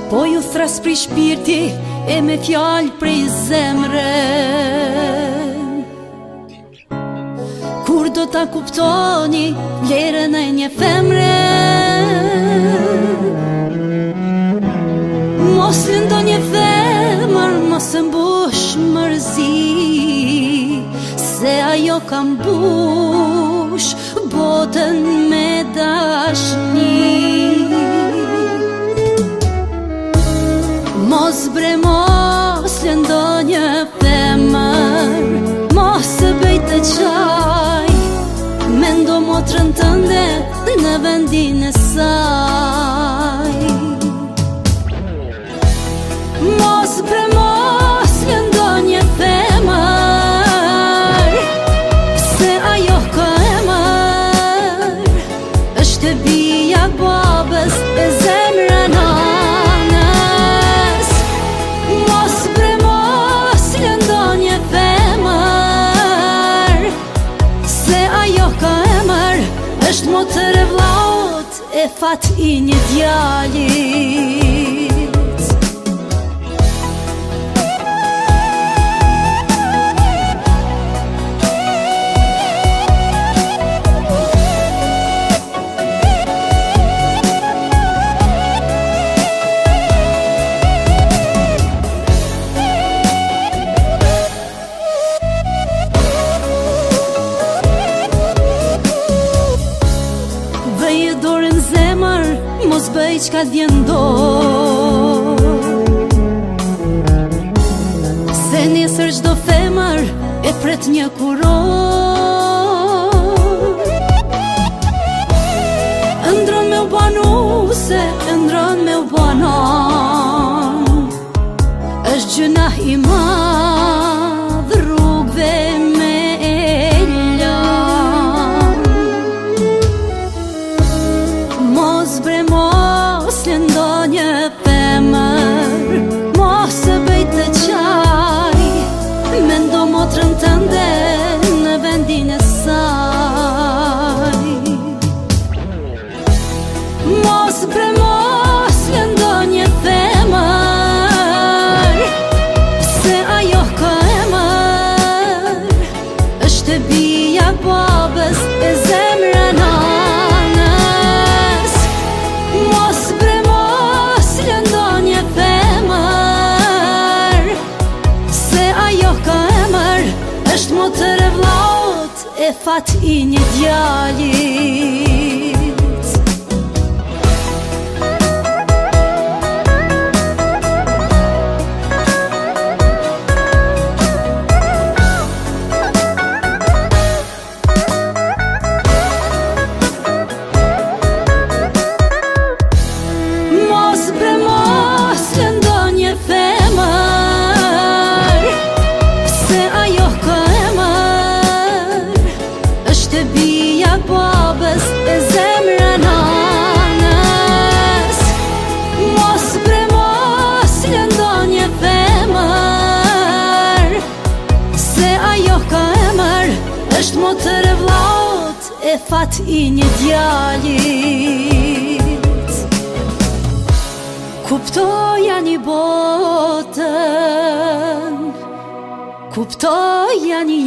Po ju thras pri shpirti e me fjallë prej zemre. Kur do ta kuptoni vlerën e një femre? Mos lëndo një femër, mos e mbush mërzi, se ajo ka mbush botën me dashni. Mos bre, mos lëndo një femër, mos e bëj të qaj, mendo motrën tënde në vendin e saj. Mos bre, mos lëndo një femër, se ajo ka emër, është e bia babës e zemra nanës. Mos bre, mos lëndo një femër, se ajo ka emër, është motër e vllaut e fat i një djalit. Bëj dorën zemër, mos bëj qka t'vjen dorë, se nesër çdo femër e pret një kuror. Ëndron me u banuse, ëndron me u banon, është gjunah i madh rrugve me e lan. Mos bre, mos lëndo një femër, mos e bëj të qaj, mendo motrën tënde në vendin e saj. Mos bre, mos lëndo një femër, se ajo ka emër, është e bia babës e zemra nanës. Mos bre, mos lëndo një femër, se ajo ka emër, është motër e vllaut e fat i një djalit. Mos bre, mos lëndo një femër, se ajo ka emër, është e bia babës e zemra nanës. Mos bre, mos lëndo një femër, se ajo ka emër, është motër e vllaut e fat i një djalit. Kuptoja një botën, kuptoja një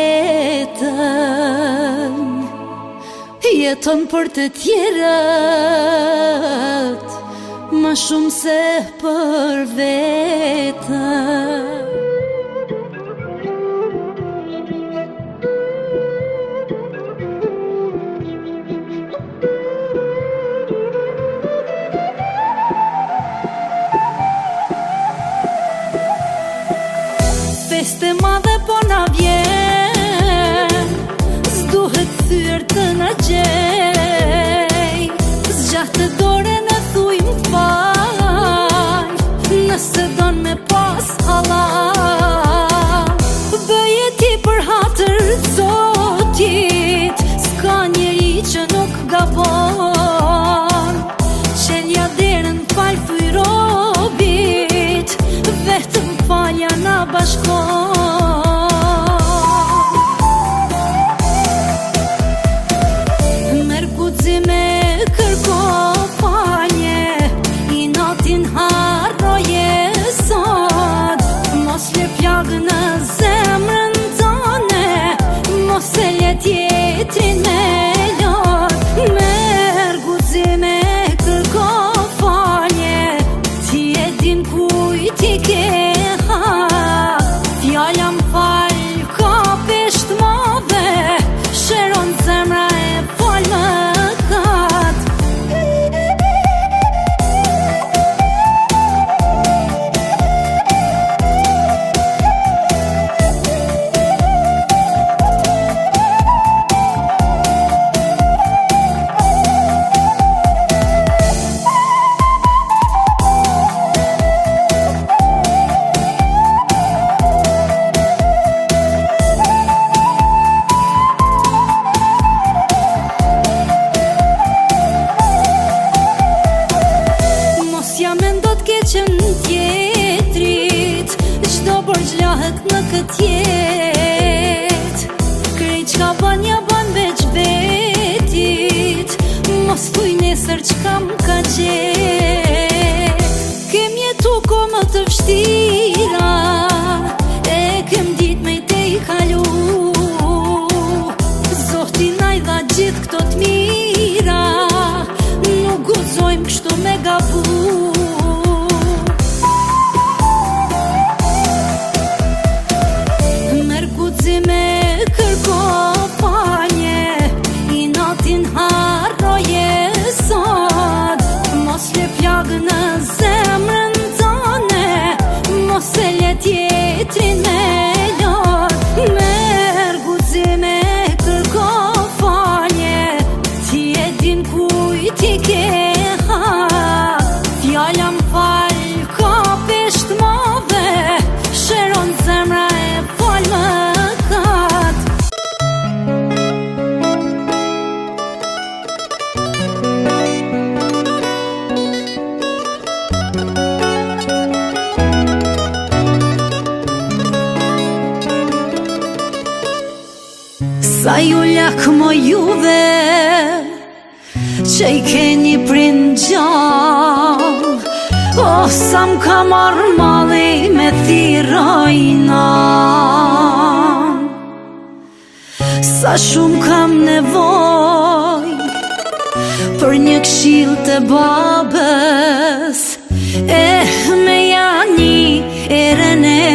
jetën, jeton për të tjerët, ma shumë se për vetën. Feste madhe po na vjen, s'duhet thyrë të na gjej, zgjatë dore në thuj m'fal, nëse don me pas halal. Bëje ti për hatër Zotit, s'ka njeri që nuk gabon, qelja derën fal thuj robit, vetëm falja na bashkon. Merë guxi me kërko falje, i natin ha bëhet në këtë jet. Krejt qka ban ja ban veç vetit, mos thuj nesër qka m'ka gjet. Kem jetu koma të vështira, e kem dit me te i kalu. Zoti na i dha gjithë këto t'mira, nuk guxojmë kështu me gabu. Merë guxi me kërko falje, i natin harroje sot. Mos le plagë në zemrën tane, mos e le tjetrin me lot. Merë guxi me kërko falje, ti e din kujt i ke ha. Fjalla m'fal ka pesht move, sheron zemra e fal më kat. Sa ju lakmo juve që i keni prind gjall, o sa m'ka marrë malli me thirojna. Sa shumë kam nevoj për një këshill të babës, me jani erën e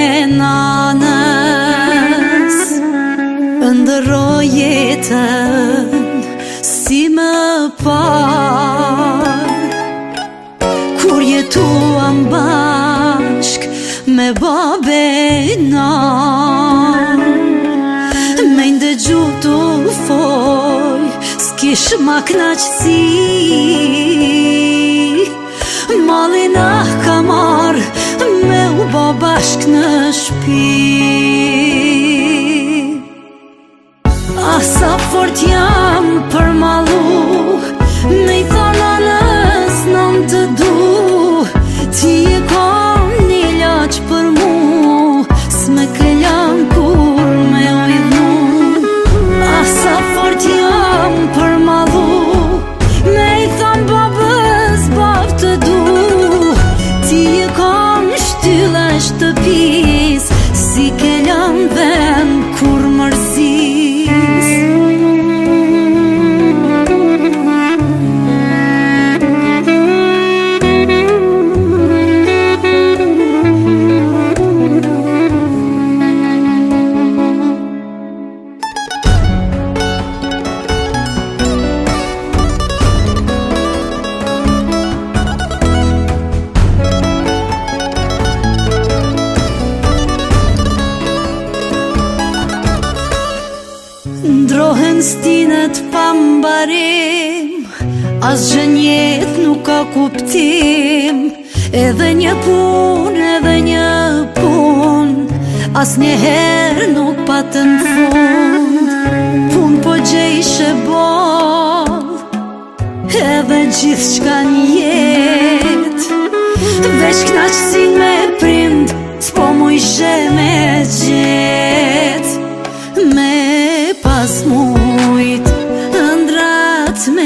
nanës. Ndërroj jetën si më par, kur jetuam bashk me babena. Me ndëgju t'u fol, s'kish ma knaqësi, mallin ka marr me u bo bashk në shtëpi. Sa fort jam për malu, me i thona nës nëm të du. Ti e kom një laq për mu, s'me kellan kur me ujdhnu. Sa fort jam për malu, me i thon babës bab të du. Ti e kom shtylla e shtëpis, si kellan ven kur mërzi. Ndrohen stinet pa mbarim, as gjë njet nuk ka kuptim. Edhe një pun, as njëherë nuk patën fund. Pun po gjejshe boll, edhe gjithë qka njet. Veç knaqësin me prind, s'po mu ishe me gjet. Me pas mujt, ëndrat me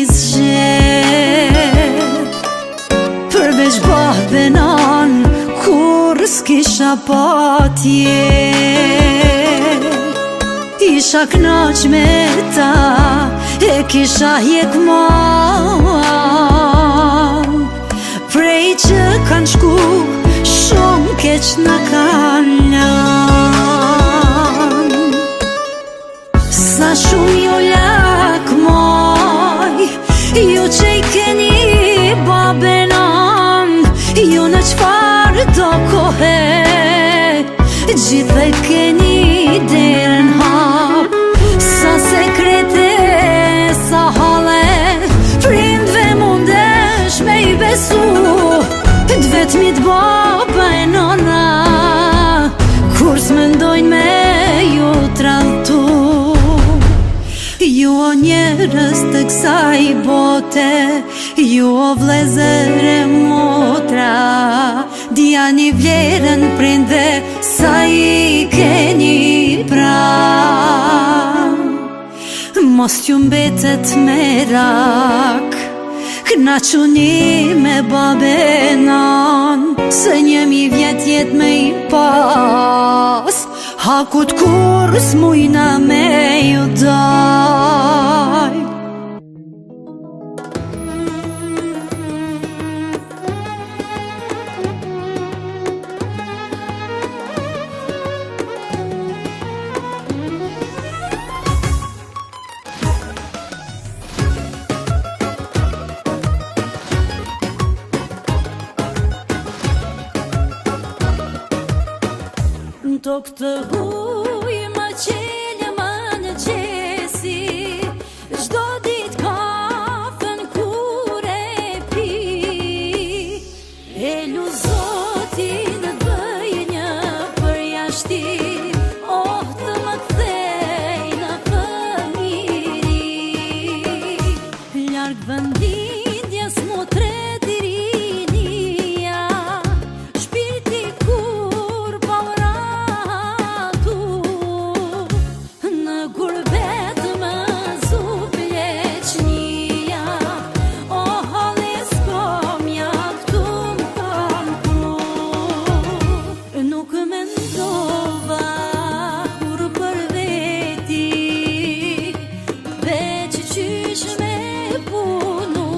izgjet. Përveç babenan, kur s'kisha patje. Isha knaq me ta, e kisha hjek mal. Prej që kanë shku, shumë keq në kanë lan. Sa shumë ju lakmoj, ju që i keni babenan. Ju në qfar do kohe, gjithë e keni derën hap. Sa sekrete, sa hale, prindve mundesh me i besu. T'vetmit baba e nona, kur s'mendojnë me ju traltu. Ju o njerës të kësaj bote, ju o vlezër e motra, dija një vlerën prindve sa i mos t'ju mbetet merak, knaquni me babenan, se 1000 vjet jet me i pas, hakut kur s'mujna me ju daj. Tok të huj më qelë më në qesi, çdo dit kafën kur e pi, e lu Zotin bëj një përjashtim, oh të më kthej në fëmijëri, larg vendindjes mu tret i rinia, shpirti kur pa gurbet më zu pleqnia, o hallis kom ja këtu m'kam kru. Nuk mendova kur për veti, veç qysh me punu,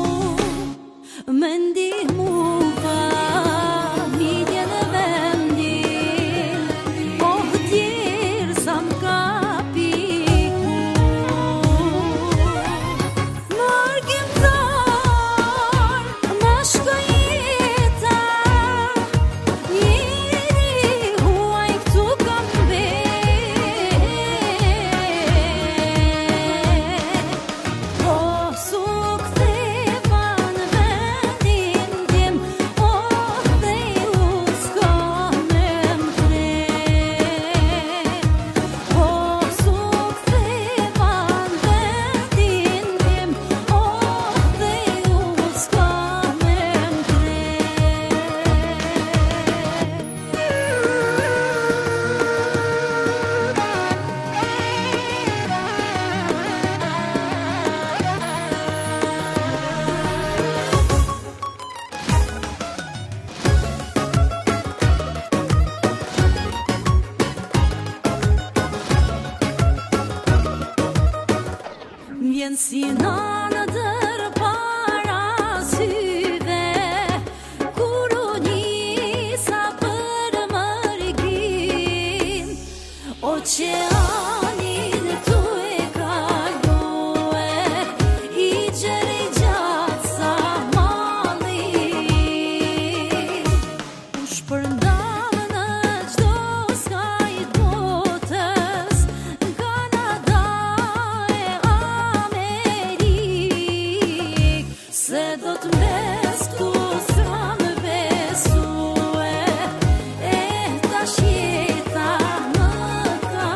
me ndihmu familjen e vendin, oh tjerë sa m'ka vjen si nanë dër para syve, kur u njisa për mërgim, oqeanin tu e kalue, i gjeri gjatë sa mali, u shpërndam në gjdo skaj botës, Kanada e Amerik, se do t'mbes tu s'kam besue, e tash jeta më ka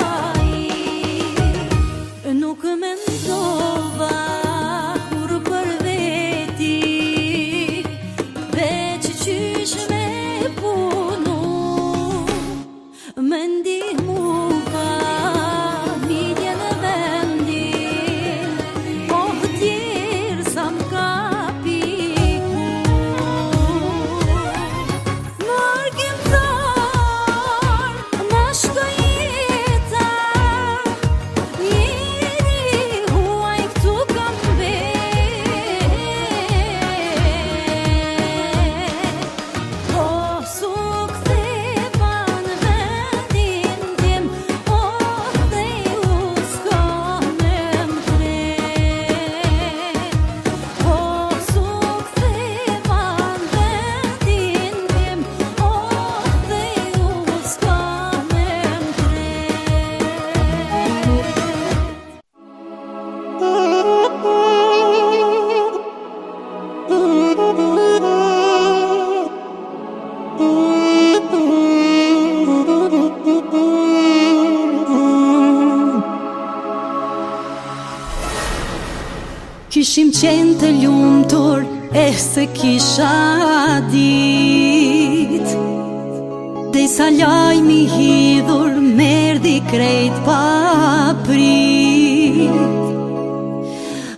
ik. Nuk mendova kur për veti, veç qysh me punu, me ndihmu familjen e vendin, oh tjerë sa m'ka piku. Margjimtar, ma shko jeta, njeri huaj këtu kam oh su ktheva në vendin tim, oh dhe ju s'ka me m'kret, oh su ktheva në vendin tim, oh dhe ju s'ka me Kishim qenë të lumtur, se kisha dit, dhe sa lajmi hidhur merdi krejt pa prit.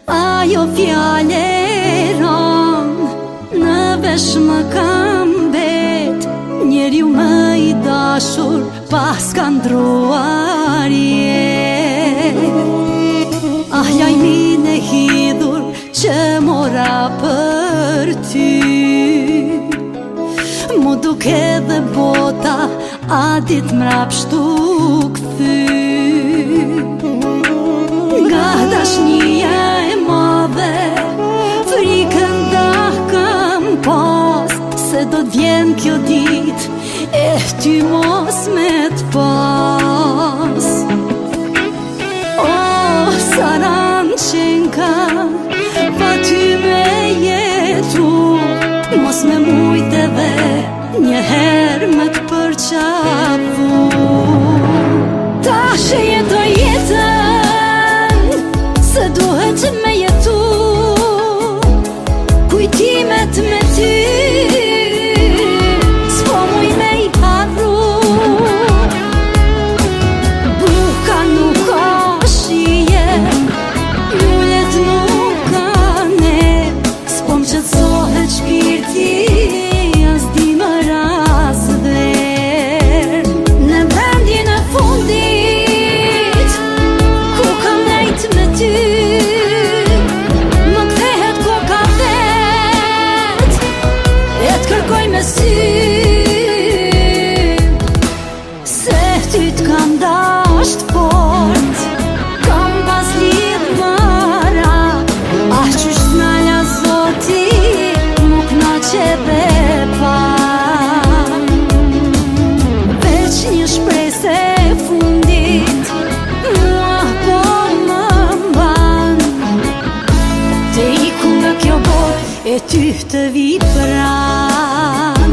Ajo fjaleron në vesh më kam bet, njeriu më i dashur pas ka ndruar jet. Ah, lajmin e hidhur që mora për ty, mu duke dhe bota a dit mrapshtu këthy. Nga dashnia e madhe frikën da kam pas, se do t'vjen kjo dit e ty mos me t'pas. Oh, saran qenka pa ty me jetu, mos me mujt edhe njëherë me t'përqafu. Ta shë jetoj jetën se duhet me jetu, kujtimet me ty s'po muj me i harru. Buka nuk ka shije, lullet nuk ka ne, s'po m'qetësohet shpirti as di më ras ver. Në vendin e fundit ku kam nejt me ty, më kthehet koka vet e t'kërkoj me sy, se ty t'kam dasht fort, kam pas lidh mara. Ah, qysh t'nala zoti mu knaqe dhe pa, veç një shprese e fundit mua po më mban, te iku nga kjo bot e ty të vi pran.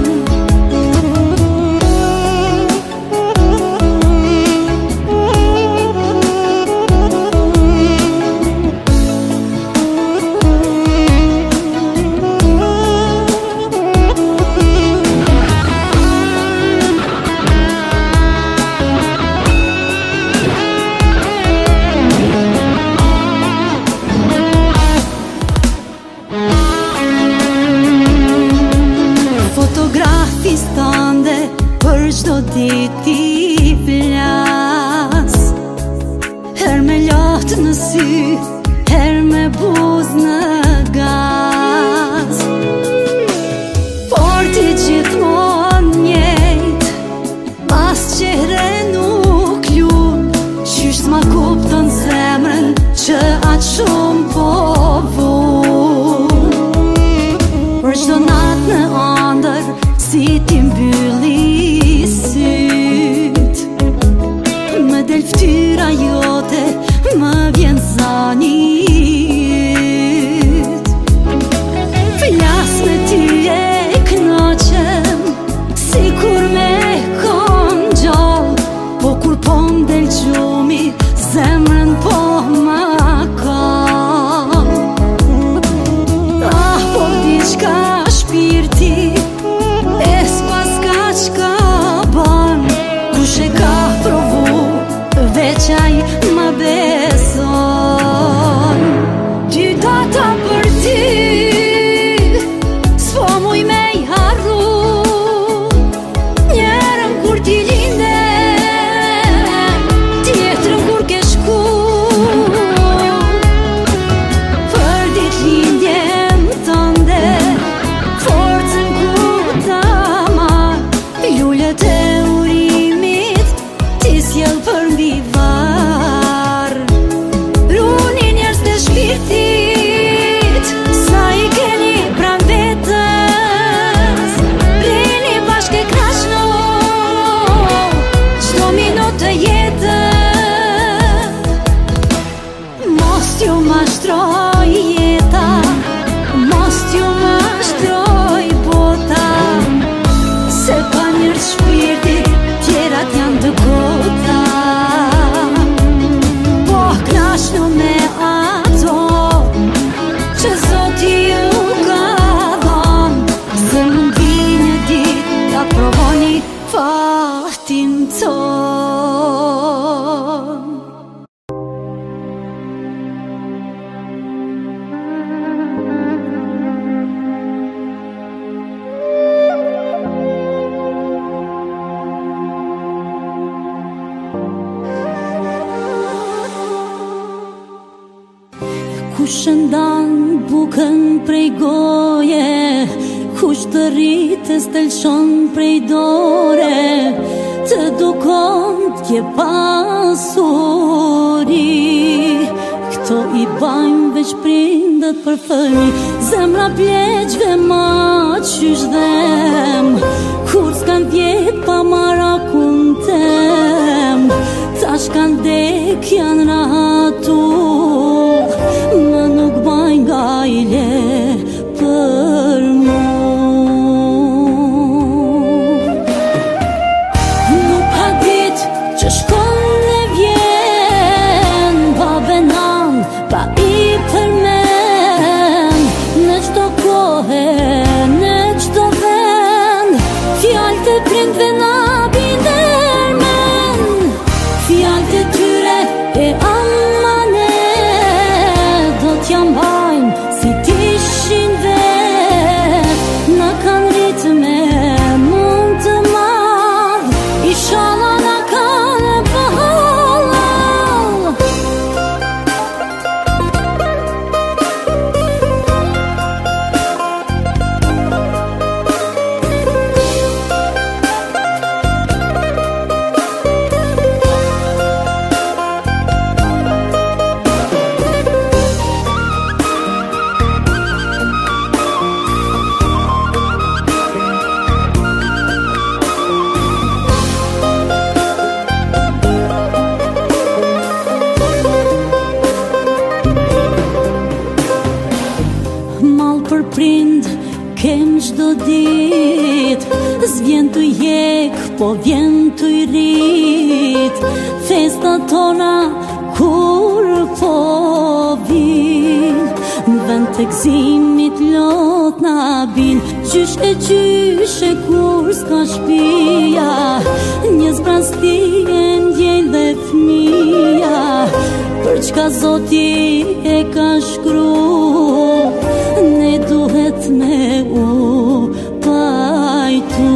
Fotografi stande për çdo dit i flas, her me lot në sy, her me buz në gaz, por ti gjithmon njejt, as qehre nuk lun, qysh s'ma kupton zemrën që aq shumë po vun. Për çdo natë në ëndër si ti mbylli syt, më del ftyra jote, më vjen zani yt. Flas me ty e knaqem, sikur me kon gjall, po kur po m'del gjumi, zemrën po ma kam. Ah, po diçka shpirti e s'pas ka qka bukën prej goje, kush të rritës të lëshon prej dore, të dukon t'je pasuri. Këto i bajmë veç prindët për fëmi, zemra pleqve ma qysh dhem, kur s'kan vjet pa marakun tem, tash kan dek janë rahatu, më nuk bajnë gajle për mu. Nuk ka dit që shkon dhe vjen, pa venan, pa i përmen, në qdo kohë, në qdo vend, fjallë të prindve na bindermen, fjallë të tyre e amane, do t'jam bajnë si t'ishin vet, na kan rritë me mund të madh, inshallah na kan bëhallall. Mal për prind kem çdo dit, s'vjen t'u jek, po vjen t'u i rrit, festa tona kur po vin, vend të gzimit lot na bin, qysh e kur s'ka shpia, një zbrasti e ndjel dhe fmija, për çka Zoti e ka shkru, ne duhet me u pajtu.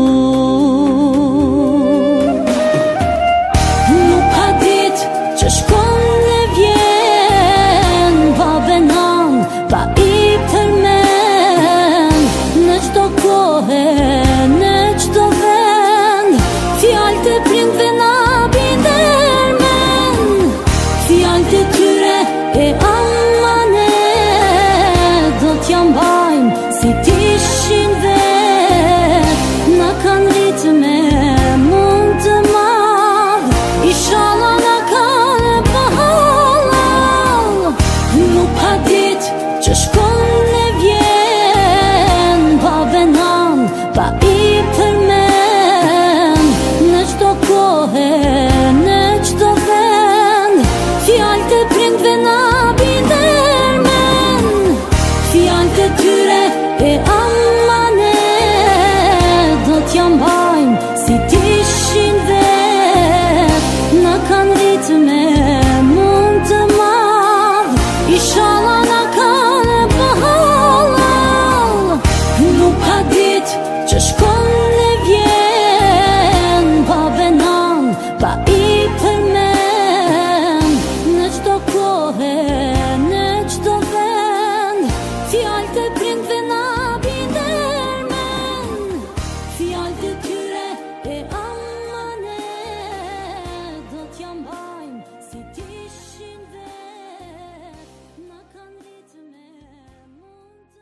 Nuk ka dit që shkon dhe vjen, pa venan, pa i përmen, në qdo kohë, në qdo vend, fjallë të prindve na bindermen, fjallë të tyre e amane, do t'jam bajnë si t'ishin vet, na kan rritë me mund të madh, inshallah na kan bëhallall. Nuk ka dit që shkon dhe vjen, pa venan, pa i përmen, në qdo kohë, në qdo vend, fjallë të prindve na bindermen, fjallë të tyre e amane, do t'jam bajnë si t'ishin vet, na kan rritë me mund të madh, inshallah na kan bëhallall. Nuk ka dit që shkon dhe vjen, pa venan, pa i përmen, në qdo kohë, në qdo vend, fjallë të prindve na bindermen, fjallë të tyre e amane, do t'jam bajnë si t'ishin vet, na kan rritë me mund të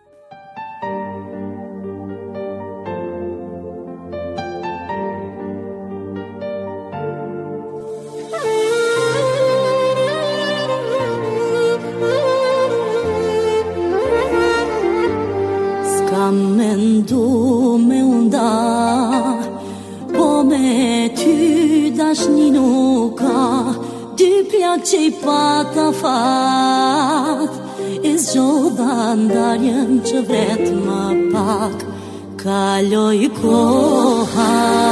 S'kam mendu me unda, po me ty dashni nuk ka, dy plak që i pata fat, e zgjodha ndarjen që vret më pak, kaloj koha,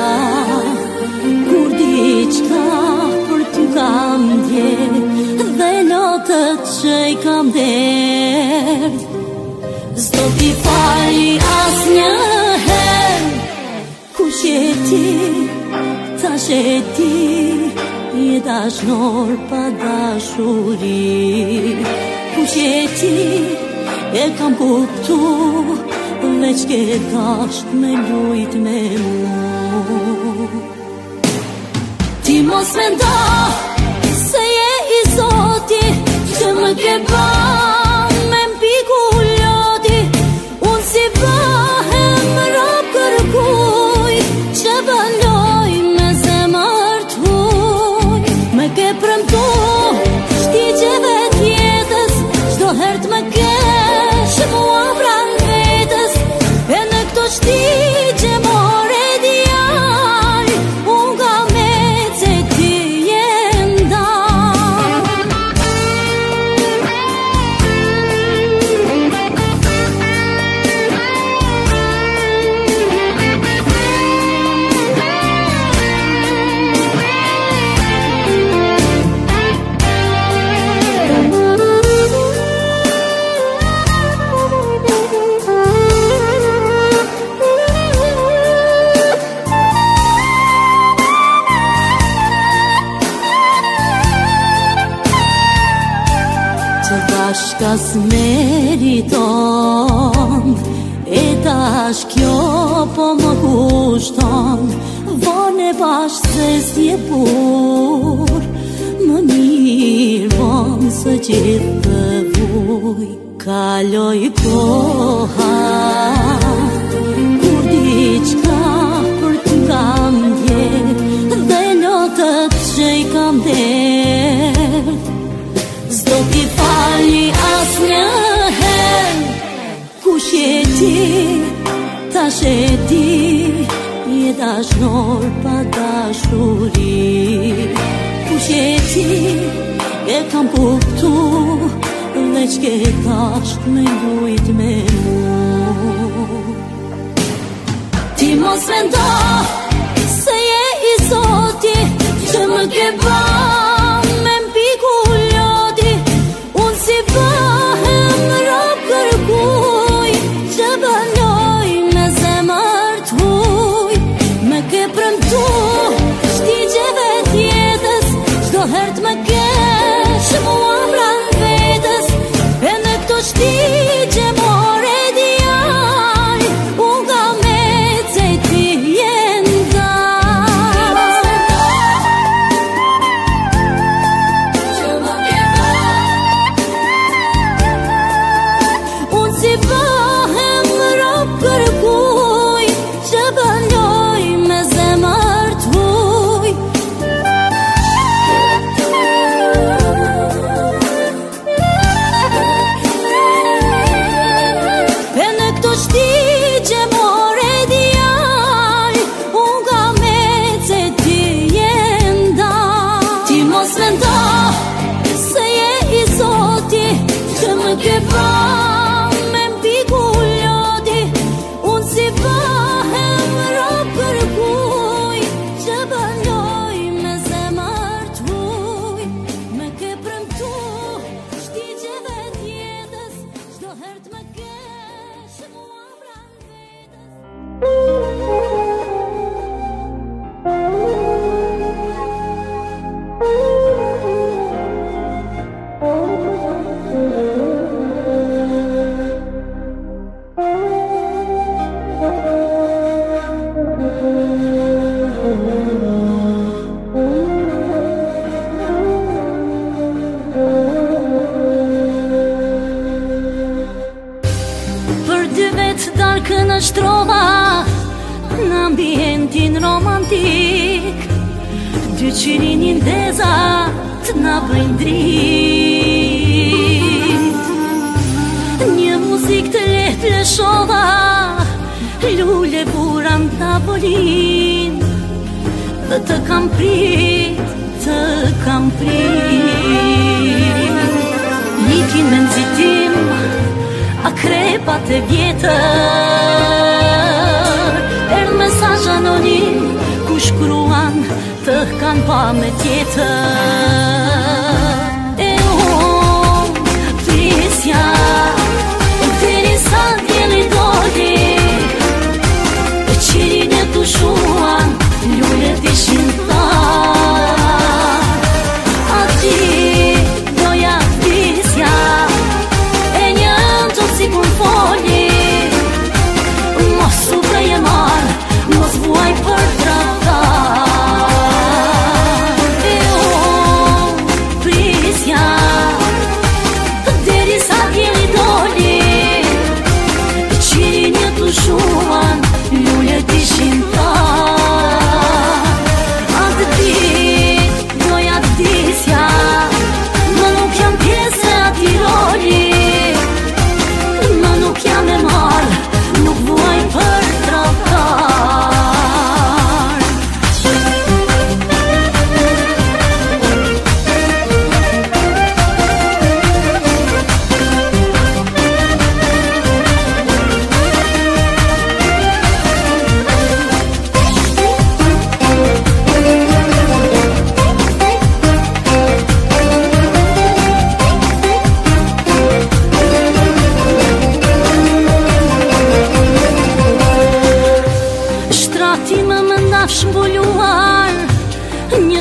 kur diçka për ty kam djerë, dhe lotët që i kam derdh, s'do t'i fali as një her, kush je ti, tash e ti, je dashnor pa dashuri, kush je ti, e kam kuptu, veç ke dasht me lujt me mu. Ti mos mendo se je i Zoti që më ke ba me mpiku loti. Unë si bahem rap kërkuj, që bëlloj me zemër t'huj. Me ke premtu shtigjeve tjetës, çdo herë më kesh mua pran vetës. E në këto shtigje more djal, unë ka me se ti je ndal. Kas meriton, e tash kjo po më kushton. Vone bash se s'je pur, më mirë von së gjithë të vuj. Kaloj koha, kur diçka për t'kam djerë, dhe lotët që i kam derë. S'do t'i fali as një her, kush je ti, tash e di, je dashnor pa dashuri. Kush je ti, e kam kuptu, veç ke dasht me lujt me mu. Ti mos mendo se je i Zoti që më ke ba me mpiku loti. Unë si bahem rap kërkuj, që bëlloj me zemër t'huj. Me ke premtu shtigjeve tjetës, çdo herë më kesh mua pran vetës. E në këto shtigje more djal, unë ka me se ti je ndal. Unë si bahem rap kërkuj, që bëlloj me zemër t'huj. E në këto shtigje more djal, unë ka me se ti je ndal. Ti mos mendo se je i Zoti që më ke ba me mpiku loti. Unë si bahem rap kërkuj, që bëlloj me zemër t'huj. Me ke premtu shtigjeve tjetës, çdo herë më kesh mua pran vetës. Për 2 vetë darkën është trova, në ambientin romantik. 2 qirinin dezat në bëjnë drit. Një muzik të lehtë lëshova, lule buram tavolin. Dhe të kam prit, të kam prit. Nikin me nëzitim akrepat e vjetër. Erdh mesazh anonim ku shkruan të kan pa me tjetër. E unë prisja deri sa djeli doli, e qirin e të shuan lullet ishin thar. A ti doja prisja e një të si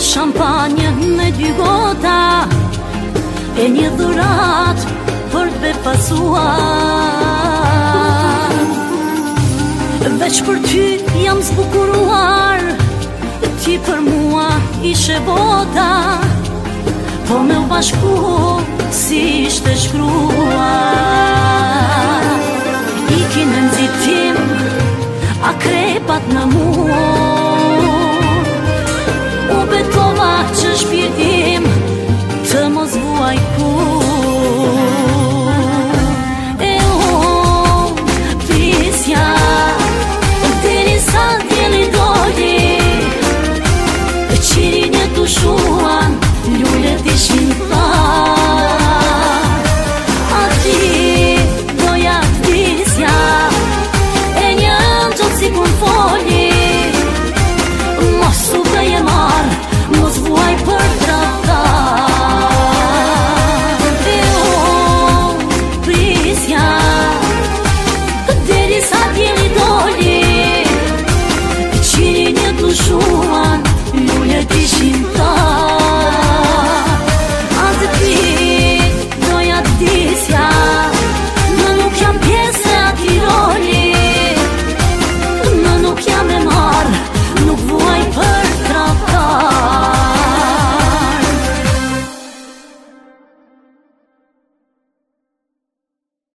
Shampanje me 2 gota e një dhurat për të befasuar. Veç për ty jam zbukuruar, ti për mua ishe bota, po me u bashku si ishte shkruar. Ikin në nëzitim akrepat në mua,